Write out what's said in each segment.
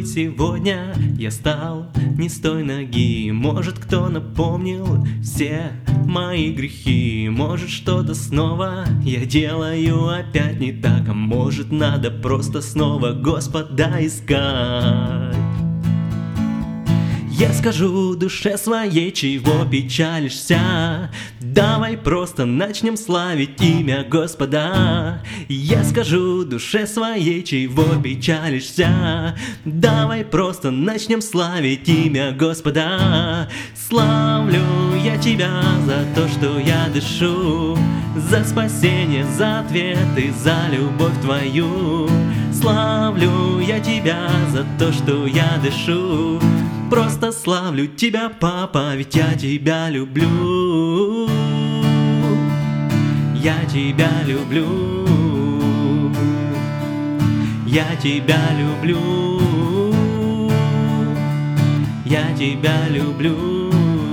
быть, сегодня я стал не с той ноги. Может, кто напомнил все мои грехи. Может, что-то снова я делаю опять не так. А может, надо просто снова Господа искать. Я скажу душе своей, чего печалишься. Давай просто начнем славить имя Господа. Я скажу душе своей, чего печалишься. Давай просто начнем славить имя Господа. Славлю я Тебя за то, что я дышу, за спасение, за ответы, за любовь Твою. Славлю я Тебя за то, что я дышу. Просто славлю Тебя, Папа, ведь я Тебя люблю. Я Тебя люблю. Я Тебя люблю. Я Тебя люблю.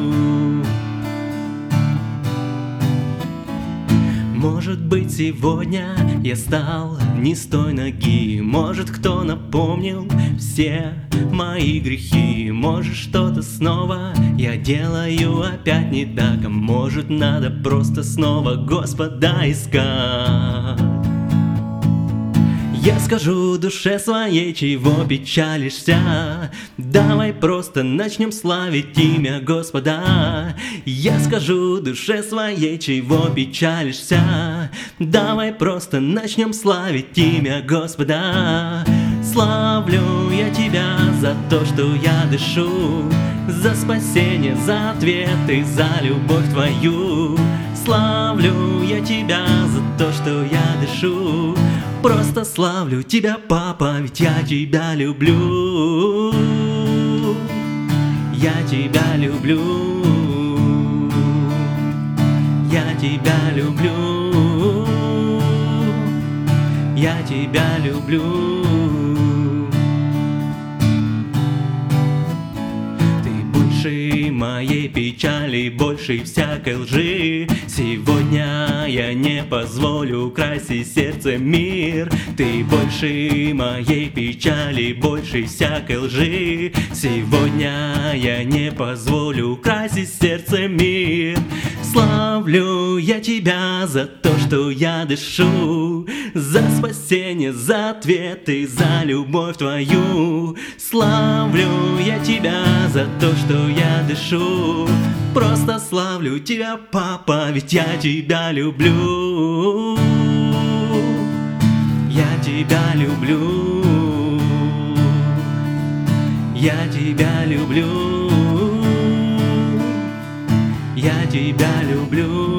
Может быть, сегодня я стал не с той ноги. Может, кто напомнил все мои грехи. Может, что-то снова я делаю опять не так. А может, надо просто снова Господа искать. Я скажу душе своей, чего печалишься. Давай просто начнем славить имя Господа. Я скажу душе своей, чего печалишься. Давай просто начнем славить имя Господа. Славлю я Тебя за то, что я дышу, за спасение, за ответы, за любовь Твою. Славлю я Тебя за то, что я дышу. Просто славлю Тебя, Папа, ведь я Тебя люблю. Я Тебя люблю. Я Тебя люблю. Я Тебя люблю. Больше моей печали, больше всякой лжи. Сегодня я не позволю украсить сердце мир. Ты больше моей печали, больше всякой лжи. Сегодня я не позволю украсить сердце мир. Славлю я Тебя за то, что я дышу, за спасение, за ответы, за любовь Твою. Славлю я Тебя за то, что я дышу. Просто славлю Тебя, Папа, ведь я Тебя люблю. Я Тебя люблю. Я Тебя люблю. Я Тебя люблю.